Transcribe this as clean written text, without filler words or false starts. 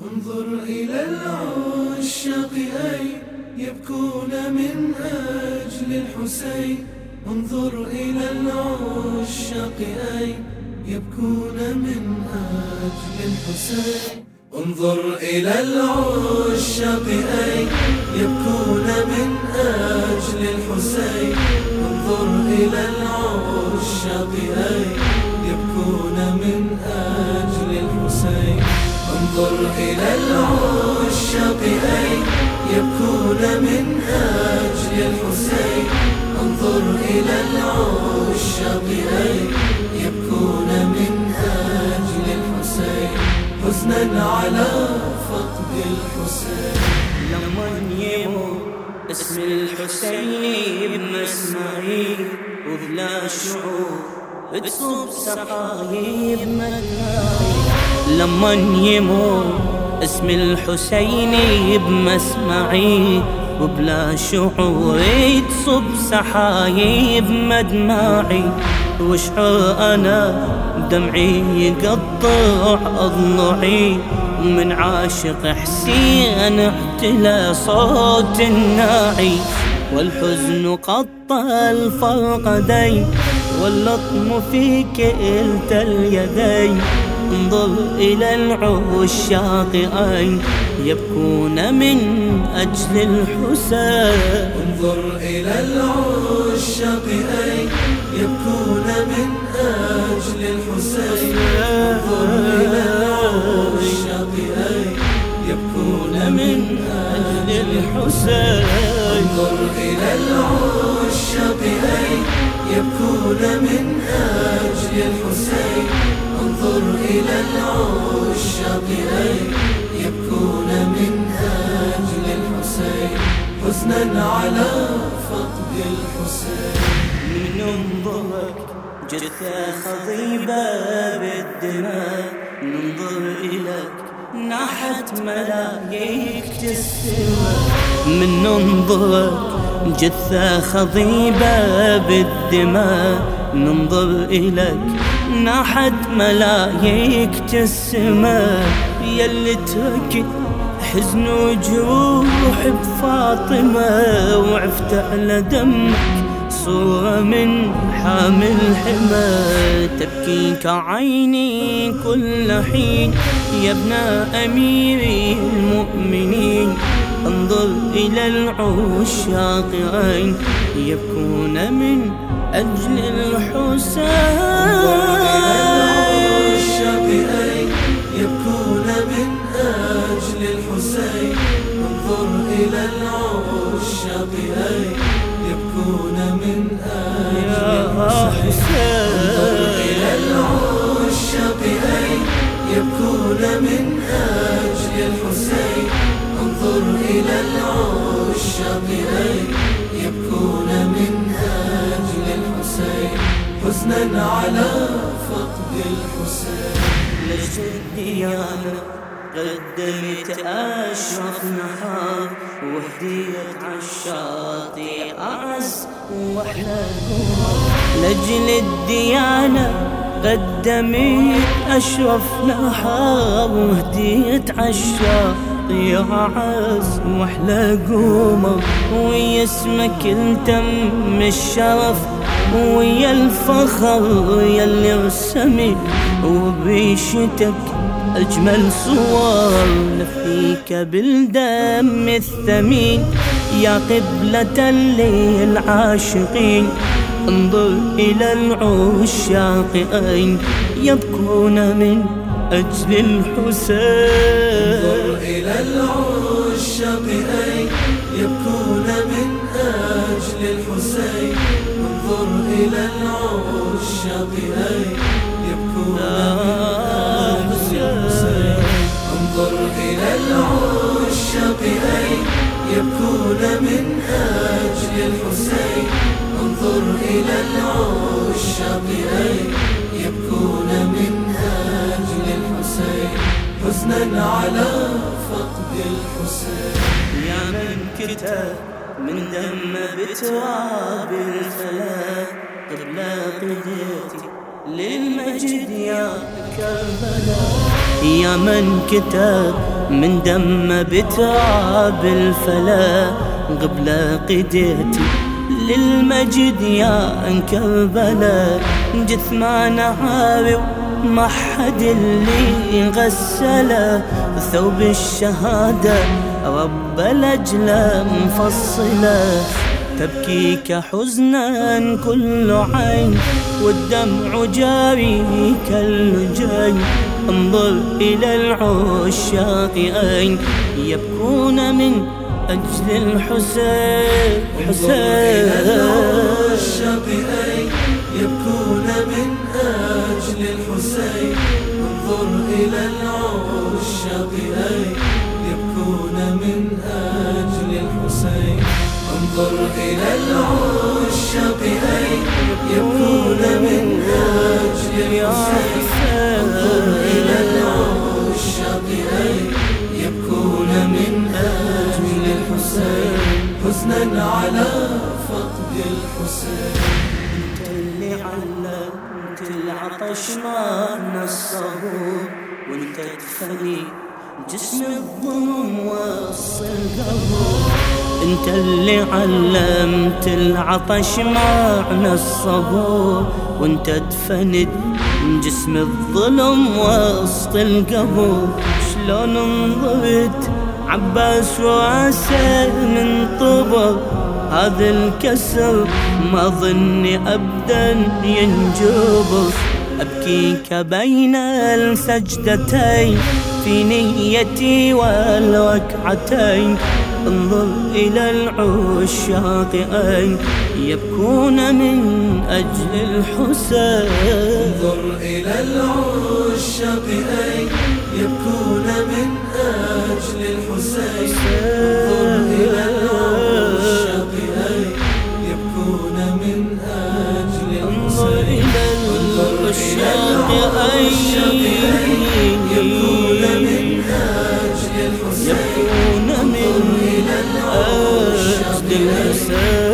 انظر إلى العشاق يبكون من أجل الحسين. انظر إلى العشاق يبكون من أجل الحسين. انظر إلى العشاق يبكون من أجل الحسين. انظر إلى العشاق يبكون من أجل الحسين. انظر إلى العشاق يبكون من أجل الحسين. انظر إلى العشاق يبكون من أجل الحسين، حزنا على فقد الحسين. لمن يموت اسم الحسين بمسمعي وبلا شعور تصب سقايب مدمعي. لمن يموت اسم الحسين بمسمعي وبلا شعور تصب سحايب مدمعي. واشعر انا دمعي يقطع اضلعي، ومن عاشق حسين احتلى صوت الناعي. والحزن قطع الفرقدين واللطم في كلتا اليدين. انظر إلى العشاق يبكون من أجل الحسين. انظر إلى العشاق يبكون من أجل الحسين. انظر إلى العشاق يبكون من أجل الحسين. انظر إلى العشاق يبكون من أجل الحسين. انظر إلى العشاق يبكون من أجل الحسين، حزنا على فقد الحسين. من انظرك جثة خضيبة بالدماء، ننظر إليك ناحت ملايكة السماء. من ننظرك جثة خضيبة بالدماء، ننظر إليك ناحت ملايكة السماء. يلي تركت حزن وجروح بفاطمة، وعفت على دمك صورة من حامل حمى. تبكيك عيني كل حين يا ابن أمير المؤمنين. انظر إلى العشاق يبكون من أجل الحسين. العشاق يبكون من أجل الحسين. انظر إلى العشاق يبكون من أجل الحسين. انظر إلى العشاق يبكون من أجل الحسين. انظر إلى العشاق يبكون من أجل الحسين، حزنا على فقد الحسين. لجد الديانة قدمت أشرف نهار، وهديت عالشاطئ أعز وأحلى قمر. لجل الديانة قدمت أشرف نهار، وهديت عالشاطئ أعز وأحلى قمر. ويا اسمك التم الشرف ويا الفخر يلي رسمي، وبيشتك أجمل صور. نفديك بالدم الثمين يا قبلة للعاشقين. انظر إلى العشاق يبكون من أجل الحسين. انظر إلى العشاق يبكون من أجل الحسين. انظر إلى العشاق يبكون من أجل الحسين. انظر إلى العشاق يبكون من أجل الحسين. انظر إلى العشاق يبكون من أجل الحسين، حزنا على فقد الحسين. يا من كتب من دم بتراب الفلاح قبل قدرتي للمجد يا كربلاء. يا من كتب من دم بتراب الفلا قبل قديتي للمجد يا كربلا جثمان عاري ما حد اللي غسله ثوب الشهادة رب الأجل مفصله تبكيك حزنا كل عين والدمع جاري كاللجاي انظر إلى العشاق أين يبكون من أجل الحسين حسين العشاق أين يبكون من أجل الحسين انظر إلى العشاق أين يبكون من أجل الحسين انظر إلى العشاق أين يبكون من أجل الحسين انظر إلى العشاق أين يبكون من أجل الحسين حزنا على فقد الحسين انت اللي علمت العطش ما نصه وانت تفني جسم الظلم وسط القبر انت اللي علمت العطش معنى الصبور وانت تفند جسم الظلم وسط القبر شلون انضبت عباس راسه من طبر هذا الكسر ما ظني ابدا ينجبر ابكيك بين السجدتين في نيتي والركعتين انظر إلى العشاق أين يبكون من أجل الحسين انظر إلى العشاق أين يبكون من أجل الحسين انظر إلى العشاق أين يبكون من أجل الحسين انظر إلى العشاق أين يبكون من أجل الحسين يبكون من أجل الحسين